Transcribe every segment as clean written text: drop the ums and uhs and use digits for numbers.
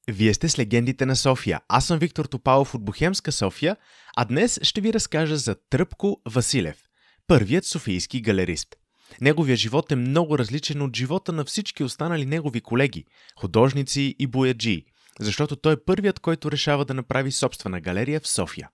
Вие сте с легендите на София. Аз съм Виктор Топалов от Бохемска София, а днес ще ви разкажа за Тръпко Василев, първият софийски галерист. Неговият живот е много различен от живота на всички останали негови колеги, художници и бояджии, защото той е първият, който решава да направи собствена галерия в София.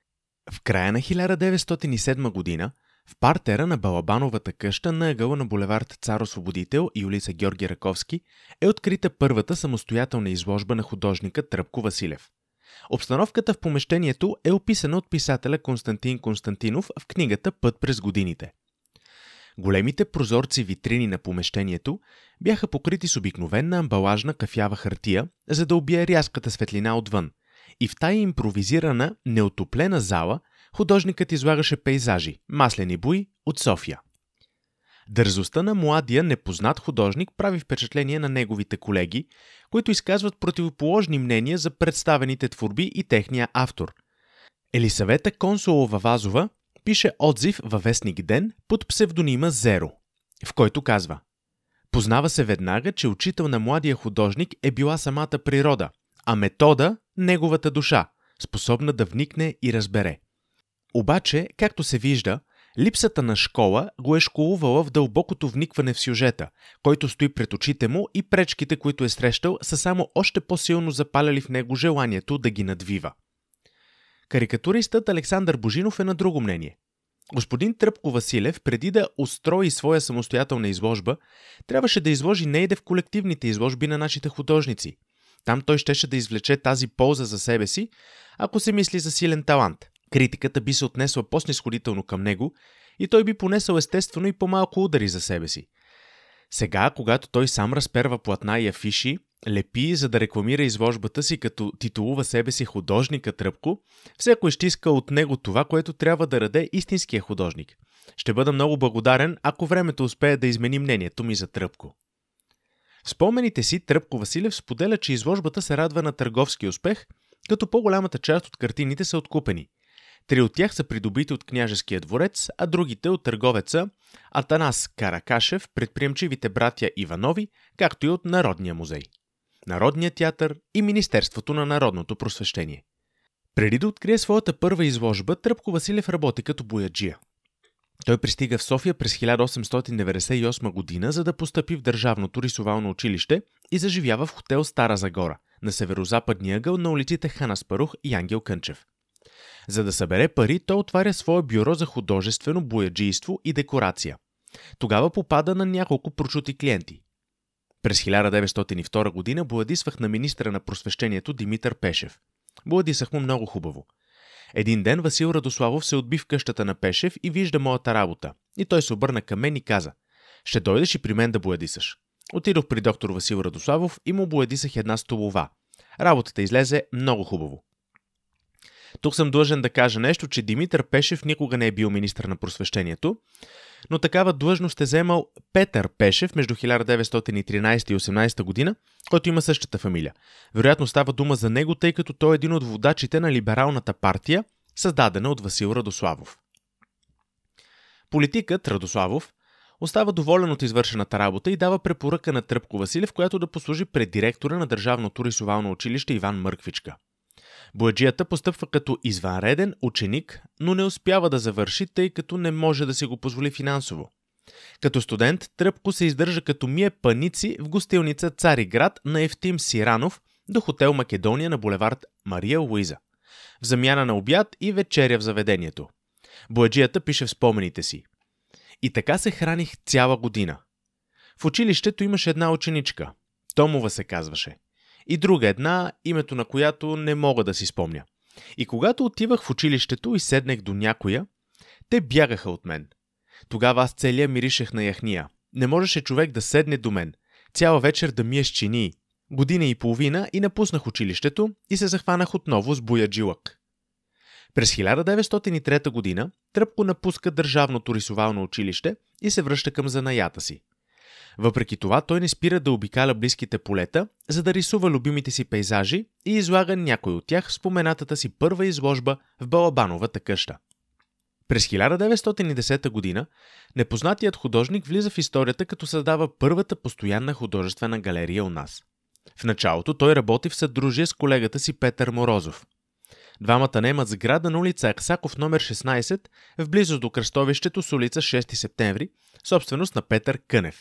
В края на 1907 година, в партера на Балабановата къща на ъгъла на булевард Цар Освободител и улица Георги Раковски е открита първата самостоятелна изложба на художника Тръпко Василев. Обстановката в помещението е описана от писателя Константин Константинов в книгата «Път през годините». Големите прозорци витрини на помещението бяха покрити с обикновена амбалажна кафява хартия, за да убие рязката светлина отвън, и в тая импровизирана, неотоплена зала художникът излагаше пейзажи, маслени бои от София. Дързостта на младия непознат художник прави впечатление на неговите колеги, които изказват противоположни мнения за представените творби и техния автор. Елисавета Консулова-Вазова пише отзив във вестник Ден под псевдонима Зеро, в който казва: "Познава се веднага, че учител на младия художник е била самата природа, а метода – неговата душа, способна да вникне и разбере. Обаче, както се вижда, липсата на школа го е школувала в дълбокото вникване в сюжета, който стои пред очите му, и пречките, които е срещал, са само още по-силно запаляли в него желанието да ги надвива." Карикатуристът Александър Божинов е на друго мнение. Господин Тръпко Василев, преди да устрои своя самостоятелна изложба, трябваше да изложи неиде в колективните изложби на нашите художници. Там той щеше да извлече тази полза за себе си, ако се мисли за силен талант. Критиката би се отнесла по-снисходително към него и той би понесъл естествено и по-малко удари за себе си. Сега, когато той сам разперва платна и афиши, лепи, за да рекламира изложбата си, като титулува себе си художника Тръпко, всеки ще иска от него това, което трябва да даде истинския художник. Ще бъда много благодарен, ако времето успее да измени мнението ми за Тръпко. В спомените си Тръпко Василев споделя, че изложбата се радва на търговски успех, като по-голямата част от картините са откупени. 3 от тях са придобити от княжеския дворец, а другите от търговеца Атанас Каракашев, предприемчивите братя Иванови, както и от Народния музей, Народния театър и Министерството на народното просвещение. Преди да открие своята първа изложба, Тръпко Василев работи като бояджия. Той пристига в София през 1898 година, за да постъпи в Държавното рисовално училище и заживява в хотел Стара Загора, на северозападния ъгъл на улиците Хан Аспарух и Ангел Кънчев. За да събере пари, той отваря свое бюро за художествено бояджийство и декорация. Тогава попада на няколко прочути клиенти. През 1902 година боядисвах на министъра на просвещението Димитър Пешев. Боядисах му много хубаво. Един ден Васил Радославов се отби в къщата на Пешев и вижда моята работа. И той се обърна към мен и каза: "Ще дойдеш и при мен да боядисаш." Отидох при доктор Васил Радославов и му боядисах една столова. Работата излезе много хубаво. Тук съм длъжен да кажа нещо, че Димитър Пешев никога не е бил министър на просвещението, но такава длъжност е заемал Петър Пешев между 1913 и 18 година, който има същата фамилия. Вероятно става дума за него, тъй като той е един от водачите на либералната партия, създадена от Васил Радославов. Политикът Радославов остава доволен от извършената работа и дава препоръка на Тръпко Василев, която да послужи пред директора на Държавното рисовално училище Иван Мърквичка. Бояджията постъпва като извънреден ученик, но не успява да завърши, тъй като не може да си го позволи финансово. Като студент Тръпко се издържа като мие паници в гостилница Цариград на Евтим Сиранов до хотел Македония на булевард Мария Луиза, в замяна на обяд и вечеря в заведението. Бояджията пише в спомените си: "И така се храних цяла година. В училището имаше една ученичка, Томова се казваше, и друга една, името на която не мога да си спомня. И когато отивах в училището и седнах до някоя, те бягаха от мен. Тогава аз целия миришех на яхния. Не можеше човек да седне до мен. Цяла вечер да миеш чинии. Година и половина и напуснах училището и се захванах отново с бояджилък." През 1903 година Тръпко напуска Държавното рисовално училище и се връща към занаята си. Въпреки това, той не спира да обикаля близките полета, за да рисува любимите си пейзажи и излага някой от тях в споменатата си първа изложба в Балабановата къща. През 1910 година непознатият художник влиза в историята, като създава първата постоянна художествена галерия у нас. В началото той работи в съдружие с колегата си Петър Морозов. Двамата наемат сграда на улица Аксаков номер 16 в близост до кръстовището с улица 6 септември, собственост на Петър Кънев.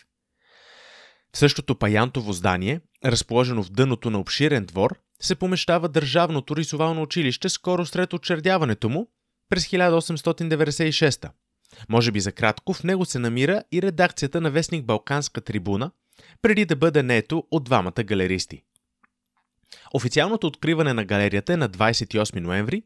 В същото паянтово здание, разположено в дъното на обширен двор, се помещава Държавното рисовално училище скоро след учредяването му през 1896. Може би за кратко в него се намира и редакцията на вестник Балканска трибуна, преди да бъде наето от двамата галеристи. Официалното откриване на галерията е на 28 ноември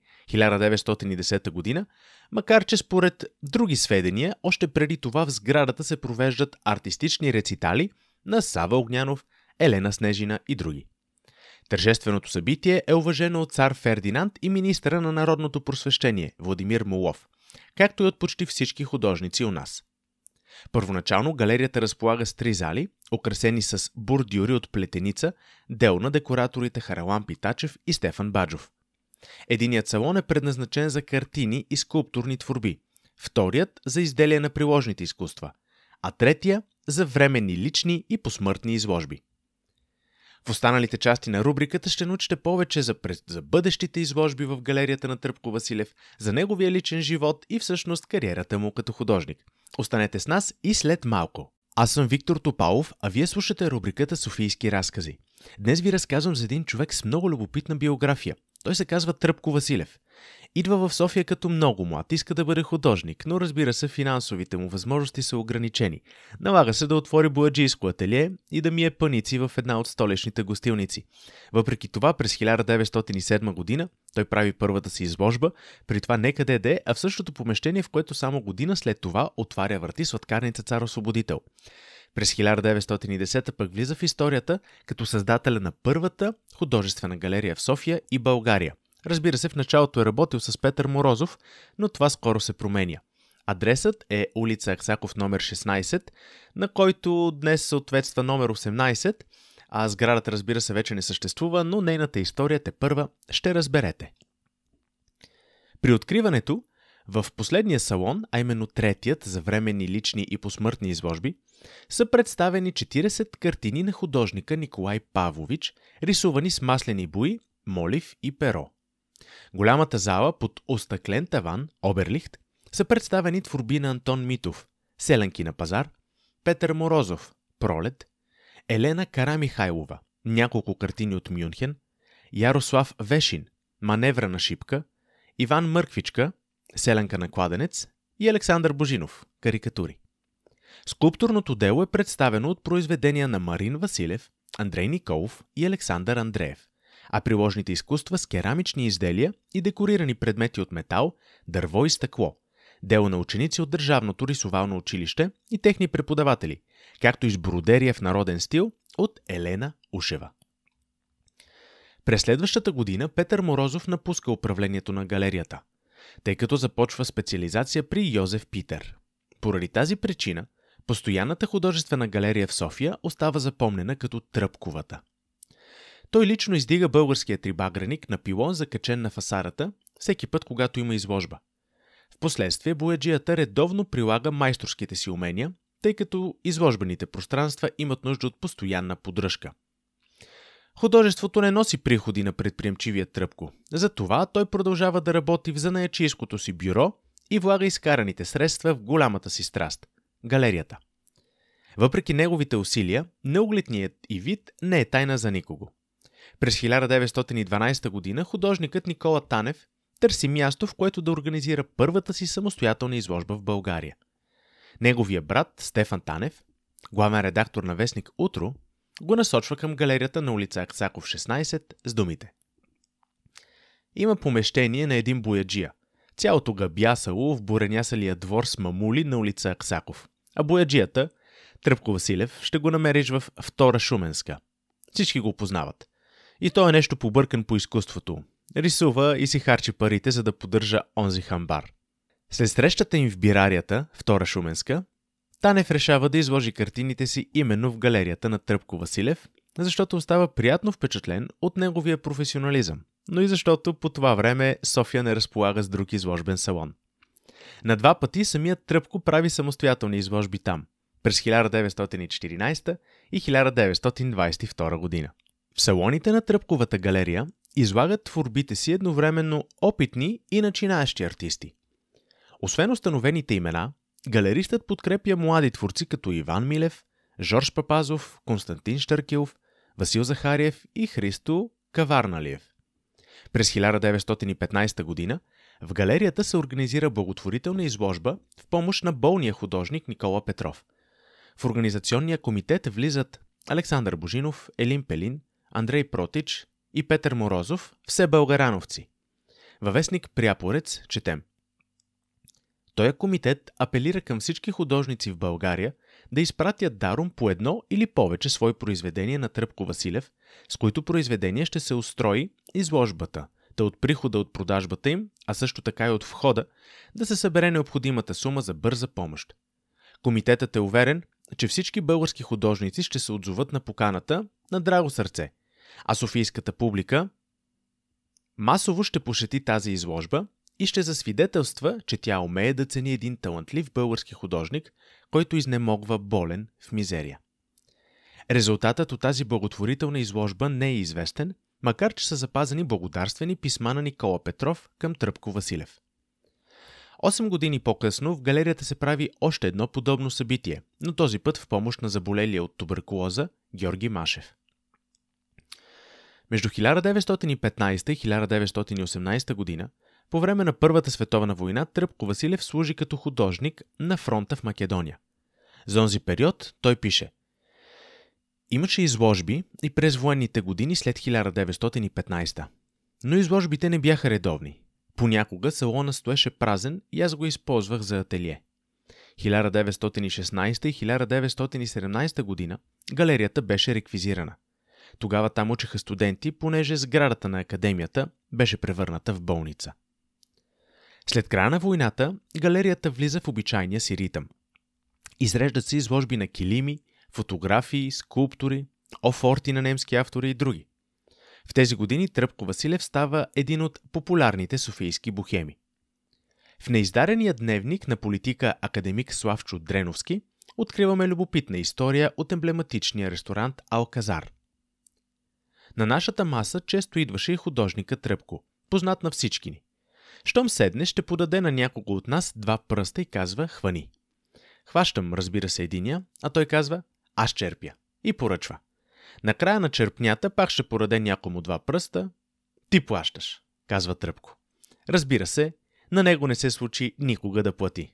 1910 г., макар че според други сведения, още преди това в сградата се провеждат артистични рецитали на Сава Огнянов, Елена Снежина и други. Тържественото събитие е уважено от цар Фердинанд и министъра на народното просвещение Владимир Молов, както и от почти всички художници у нас. Първоначално галерията разполага с 3 зали, украсени с бордюри от плетеница, дело на декораторите Харалан Питачев и Стефан Баджов. Единият салон е предназначен за картини и скулптурни творби, вторият за изделия на приложните изкуства, а третия за временни лични и посмъртни изложби. В останалите части на рубриката ще научите повече за бъдещите изложби в галерията на Тръпко Василев, за неговия личен живот и всъщност кариерата му като художник. Останете с нас и след малко. Аз съм Виктор Топалов, а вие слушате рубриката Софийски разкази. Днес ви разказвам за един човек с много любопитна биография. Той се казва Тръпко Василев. Идва в София като много млад, иска да бъде художник, но разбира се, финансовите му възможности са ограничени. Налага се да отвори бояджийско ателие и да мие паници в една от столичните гостилници. Въпреки това, през 1907 година той прави първата си изложба, при това не къде де, а в същото помещение, в което само година след това отваря врати сладкарница Цар Освободител. През 1910 пък влиза в историята като създателя на първата художествена галерия в София и България. Разбира се, в началото е работил с Петър Морозов, но това скоро се променя. Адресът е улица Аксаков номер 16, на който днес съответства номер 18, а сградата, разбира се, вече не съществува, но нейната история тепърва ще разберете. При откриването, в последния салон, а именно третият за временни лични и посмъртни изложби, са представени 40 картини на художника Николай Павлович, рисувани с маслени бои, молив и перо. Голямата зала под остъклен таван, Оберлихт, са представени творби на Антон Митов, Селенки на пазар, Петър Морозов, Пролет, Елена Карамихайлова, няколко картини от Мюнхен, Ярослав Вешин, Маневра на шипка, Иван Мърквичка, Селенка на кладенец и Александър Божинов, карикатури. Скулптурното дело е представено от произведения на Марин Василев, Андрей Николов и Александър Андреев, а приложните изкуства с керамични изделия и декорирани предмети от метал, дърво и стъкло, дело на ученици от Държавното рисовално училище и техни преподаватели, както и с бродерия в народен стил от Елена Ушева. През следващата година Петър Морозов напуска управлението на галерията, тъй като започва специализация при Йозеф Питер. Поради тази причина, постоянната художествена галерия в София остава запомнена като Тръпковата. Той лично издига българския трибагреник на пилон, закачен на фасадата, всеки път, когато има изложба. Впоследствие бояджията редовно прилага майсторските си умения, тъй като изложбените пространства имат нужда от постоянна поддръжка. Художеството не носи приходи на предприемчивия Тръпко, затова той продължава да работи в занаятчийското си бюро и влага изкараните средства в голямата си страст – галерията. Въпреки неговите усилия, неугледният и вид не е тайна за никого. През 1912 година художникът Никола Танев търси място, в което да организира първата си самостоятелна изложба в България. Неговия брат Стефан Танев, главен редактор на вестник Утро, го насочва към галерията на улица Аксаков 16 с думите: има помещение на един бояджия. Цялото габясало в буренясалия двор с мамули на улица Аксаков. А бояджията, Тръпко Василев, ще го намериш в Втора Шуменска. Всички го познават. И той е нещо побъркан по изкуството. Рисува и си харчи парите, за да поддържа онзи хамбар. След срещата им в бирарията, Втора Шуменска, Танев решава да изложи картините си именно в галерията на Тръпко Василев, защото остава приятно впечатлен от неговия професионализъм, но и защото по това време София не разполага с друг изложбен салон. На 2 пъти самият Тръпко прави самостоятелни изложби там, през 1914 и 1922 година. В салоните на Тръпковата галерия излагат творбите си едновременно опитни и начинаещи артисти. Освен установените имена, галеристът подкрепя млади творци като Иван Милев, Жорж Папазов, Константин Щъркелов, Васил Захариев и Христо Каварналиев. През 1915 година в галерията се организира благотворителна изложба в помощ на болния художник Никола Петров. В организационния комитет влизат Александър Божинов, Елин Пелин, Андрей Протич и Петър Морозов, все българановци. Във вестник Пряпорец четем: Тоя комитет апелира към всички художници в България да изпратят даром по едно или повече свои произведения на Тръпко Василев, с които произведения ще се устрои изложбата, да от прихода от продажбата им, а също така и от входа, да се събере необходимата сума за бърза помощ. Комитетът е уверен, че всички български художници ще се отзоват на поканата на драго сърце, а софийската публика масово ще посети тази изложба и ще засвидетелства, че тя умее да цени един талантлив български художник, който изнемогва болен в мизерия. Резултатът от тази благотворителна изложба не е известен, макар че са запазени благодарствени писма на Никола Петров към Тръпко Василев. 8 години по-късно в галерията се прави още едно подобно събитие, но този път в помощ на заболелия от туберкулоза Георги Машев. Между 1915 и 1918 година, по време на Първата световна война, Тръпко Василев служи като художник на фронта в Македония. За онзи период той пише: Имаше изложби и през военните години след 1915, но изложбите не бяха редовни. Понякога салона стоеше празен и аз го използвах за ателие. 1916 и 1917 година галерията беше реквизирана. Тогава там учеха студенти, понеже сградата на академията беше превърната в болница. След края на войната галерията влиза в обичайния си ритъм. Изреждат се изложби на килими, фотографии, скулптури, офорти на немски автори и други. В тези години Тръпко Василев става един от популярните софийски бухеми. В неиздарения дневник на политика академик Славчо Дреновски откриваме любопитна история от емблематичния ресторант Алказар. На нашата маса често идваше и художника Тръпко, познат на всички ни. Щом седне, ще подаде на някого от нас 2 пръста и казва: хвани. Хващам, разбира се, единия, а той казва: аз черпя. И поръчва. Накрая на черпнята пак ще подаде някому 2 пръста. Ти плащаш, казва Тръпко. Разбира се, на него не се случи никога да плати.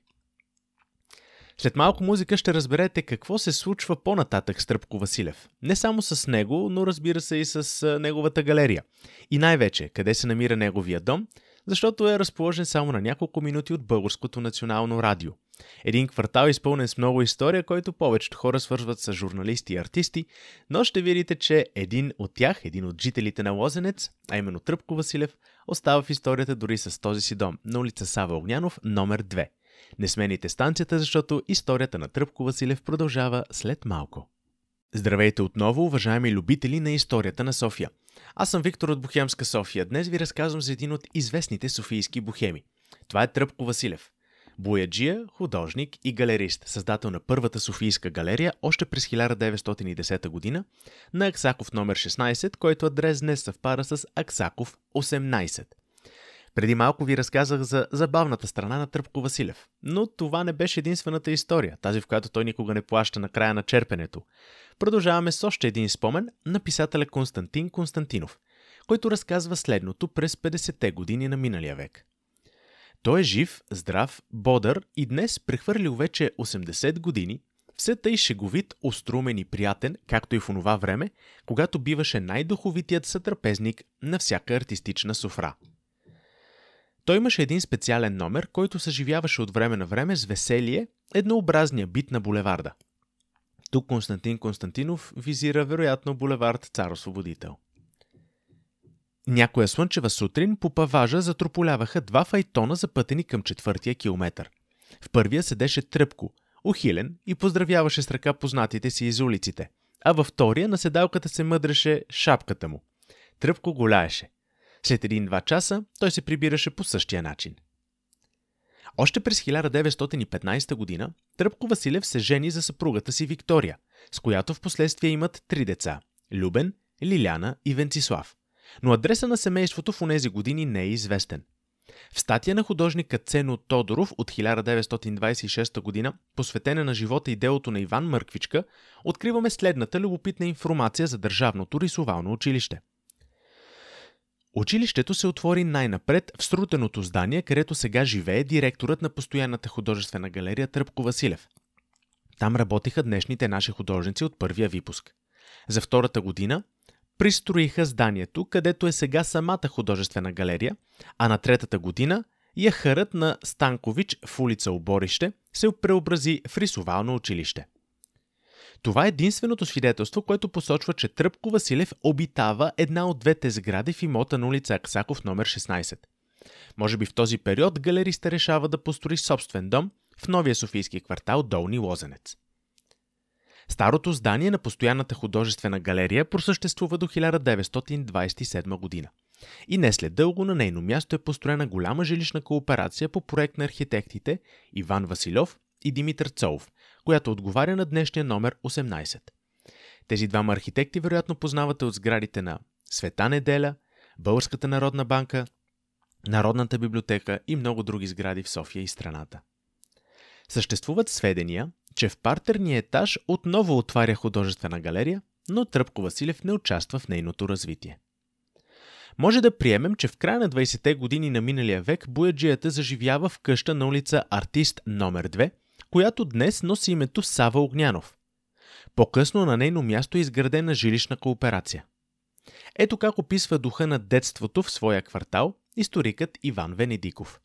След малко музика ще разберете какво се случва по-нататък с Тръпко Василев. Не само с него, но разбира се и с неговата галерия. И най-вече, къде се намира неговия дом, защото е разположен само на няколко минути от Българското национално радио. Един квартал изпълнен с много история, който повечето хора свързват с журналисти и артисти, но ще видите, че един от тях, един от жителите на Лозенец, а именно Тръпко Василев, остава в историята дори с този си дом на улица Сава Огнянов, номер 2. Не смените станцията, защото историята на Тръпко Василев продължава след малко. Здравейте отново, уважаеми любители на историята на София. Аз съм Виктор от Бухемска София. Днес ви разказвам за един от известните софийски бухеми. Това е Тръпко Василев. Бояджия, художник и галерист, създател на първата софийска галерия още през 1910 година на Аксаков номер 16, който адрес днес съвпада с Аксаков 18. Преди малко ви разказах за забавната страна на Тръпко Василев, но това не беше единствената история, тази в която той никога не плаща на края на черпенето. Продължаваме с още един спомен на писателя Константин Константинов, който разказва следното през 50-те години на миналия век. Той е жив, здрав, бодър и днес, прехвърлил вече 80 години, все тъй шеговит, острумен и приятен, както и в онова време, когато биваше най-духовитият сътрапезник на всяка артистична софра. Той имаше един специален номер, който съживяваше от време на време с веселие еднообразния бит на булеварда. Тук Константин Константинов визира вероятно булевард Цар-Освободител. Някоя слънчева сутрин по паважа затрополяваха 2 файтона, запътени към 4-тия километър. В първия седеше Тръпко, ухилен, и поздравяваше с ръка познатите си из улиците, а във втория на седалката се мъдреше шапката му. Тръпко голяеше. След 1-2 часа той се прибираше по същия начин. Още през 1915 година Тръпко Василев се жени за съпругата си Виктория, с която в последствие имат 3 деца – Любен, Лиляна и Венцислав. Но адреса на семейството в онези години не е известен. В статия на художника Цено Тодоров от 1926 година, посветена на живота и делото на Иван Мърквичка, откриваме следната любопитна информация за Държавното рисувално училище. Училището се отвори най-напред в срутеното здание, където сега живее директорът на постоянната художествена галерия Тръпко Василев. Там работиха днешните наши художници от първия випуск. За втората година пристроиха зданието, където е сега самата художествена галерия, а на третата година яхърът на Станкович в улица Оборище се преобрази в рисувално училище. Това е единственото свидетелство, което посочва, че Тръпко Василев обитава една от двете сгради в имота на улица Аксаков номер 16. Може би в този период галериста решава да построи собствен дом в новия софийски квартал Долни Лозенец. Старото здание на постоянната художествена галерия просъществува до 1927 година. И не след дълго на нейно място е построена голяма жилищна кооперация по проект на архитектите Иван Василев и Димитър Цолов, която отговаря на днешния номер 18. Тези двама архитекти вероятно познавате от сградите на Света Неделя, Българската народна банка, Народната библиотека и много други сгради в София и страната. Съществуват сведения, че в партерния етаж отново отваря художествена галерия, но Тръпко Василев не участва в нейното развитие. Може да приемем, че в края на 20-те години на миналия век бояджията заживява в къща на улица Артист номер 2, която днес носи името Сава Огнянов. По-късно на нейно място е изградена жилищна кооперация. Ето как описва духа на детството в своя квартал историкът Иван Венедиков.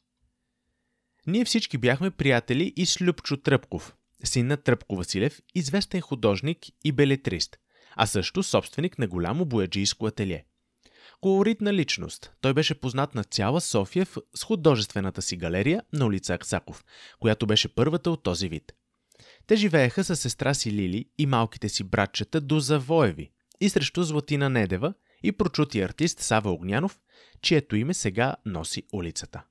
Ние всички бяхме приятели и с Любчо Тръпков, син на Тръпко Василев, известен художник и белетрист, а също собственик на голямо бояджийско ателие. Колоритна личност, той беше познат на цяла София с художествената си галерия на улица Аксаков, която беше първата от този вид. Те живееха със сестра си Лили и малките си братчета до Завоеви и срещу Златина Недева и прочути артист Сава Огнянов, чието име сега носи улицата.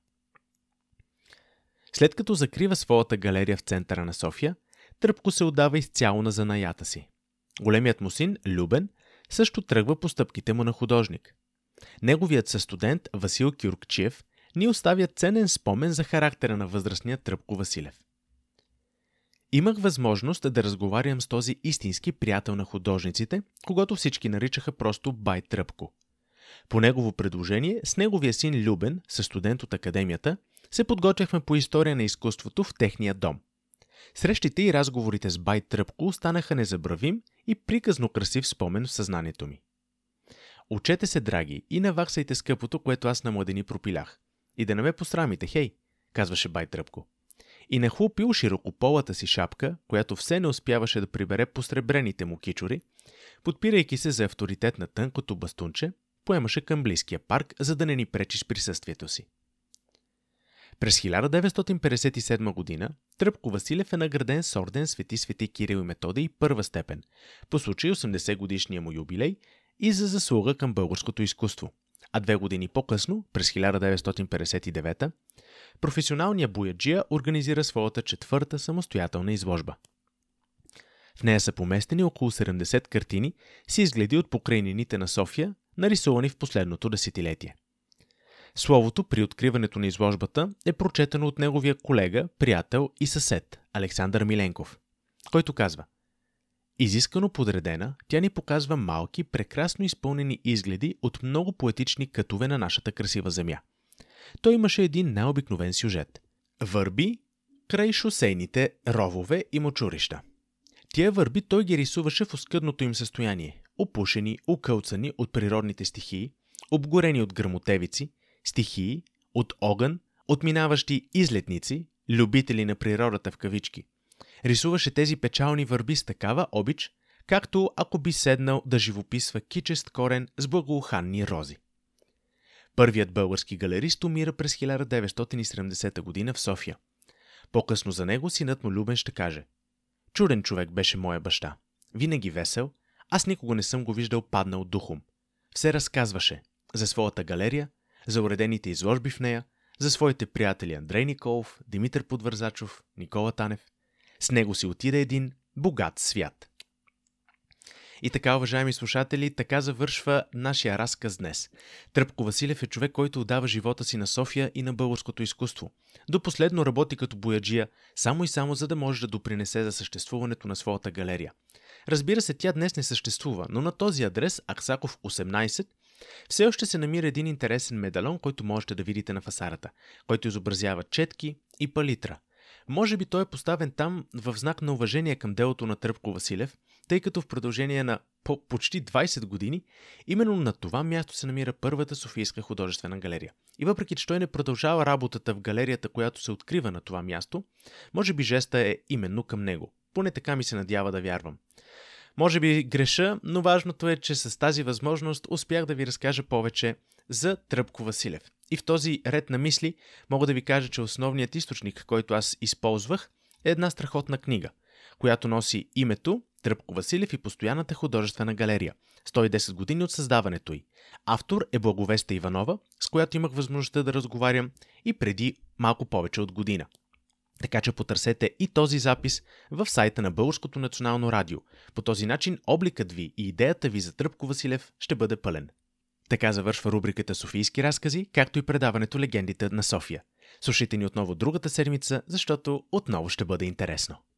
След като закрива своята галерия в центъра на София, Тръпко се отдава изцяло на занаята си. Големият му син, Любен, също тръгва по стъпките му на художник. Неговият състудент Васил Кюркчиев ни оставя ценен спомен за характера на възрастния Тръпко Василев. Имах възможност да разговарям с този истински приятел на художниците, когато всички наричаха просто Бай Тръпко. По негово предложение, с неговия син Любен, състудент от академията, се подготвяхме по история на изкуството в техния дом. Срещите и разговорите с Бай Тръпко останаха незабравим и приказно красив спомен в съзнанието ми. Учете се, драги, и наваксайте скъпото, което аз на младени пропилях. И да не ме посрамите, хей, казваше Бай Тръпко. И нахлупил широкополата си шапка, която все не успяваше да прибере посребрените му кичури, подпирайки се за авторитет на тънкото бастунче, поемаше към близкия парк, за да не ни пречи с присъствието си. През 1957 година Тръпко Василев е награден с орден Свети Кирил и Методий първа степен, по случай 80-годишния му юбилей и за заслуга към българското изкуство. А 2 години по-късно, през 1959, професионалният бояджия организира своята 4-та самостоятелна изложба. В нея са поместени около 70 картини с изгледи от покрайнините на София, нарисувани в последното десетилетие. Словото при откриването на изложбата е прочетено от неговия колега, приятел и съсед Александър Миленков, който казва: изискано подредена, тя ни показва малки, прекрасно изпълнени изгледи от много поетични кътове на нашата красива земя. Той имаше един необикновен сюжет – върби край шосейните ровове и мочурища. Тия върби той ги рисуваше в оскъдното им състояние – опушени, окълцани от природните стихии, обгорени от гръмотевици, стихии, от огън, от минаващи излетници, любители на природата в кавички. Рисуваше тези печални върби с такава обич, както ако би седнал да живописва кичест корен с благоуханни рози. Първият български галерист умира през 1970 година в София. По-късно за него синът му Любен ще каже: чуден човек беше моя баща. Винаги весел, аз никога не съм го виждал паднал духом. Все разказваше за своята галерия, за уредените изложби в нея, за своите приятели Андрей Николов, Димитър Подвързачов, Никола Танев. С него си отиде един богат свят. И така, уважаеми слушатели, така завършва нашия разказ днес. Тръпко Василев е човек, който отдава живота си на София и на българското изкуство. До последно работи като бояджия, само и само за да може да допринесе за съществуването на своята галерия. Разбира се, тя днес не съществува, но на този адрес, Аксаков 18, все още се намира един интересен медальон, който можете да видите на фасадата, който изобразява четки и палитра. Може би той е поставен там в знак на уважение към делото на Тръпко Василев, тъй като в продължение на почти 20 години именно на това място се намира първата Софийска художествена галерия. И въпреки че той не продължава работата в галерията, която се открива на това място, може би жеста е именно към него. Поне така ми се надява да вярвам. Може би греша, но важното е, че с тази възможност успях да ви разкажа повече за Тръпко Василев. И в този ред на мисли мога да ви кажа, че основният източник, който аз използвах, е една страхотна книга, която носи името Тръпко Василев и постоянната художествена галерия. 110 години от създаването й. Автор е Благовеста Иванова, с която имах възможността да разговарям и преди малко повече от година. Така че потърсете и този запис в сайта на Българското национално радио. По този начин обликът ви и идеята ви за Тръпко Василев ще бъде пълен. Така завършва рубриката Софийски разкази, както и предаването Легендите на София. Слушайте ни отново другата седмица, защото отново ще бъде интересно.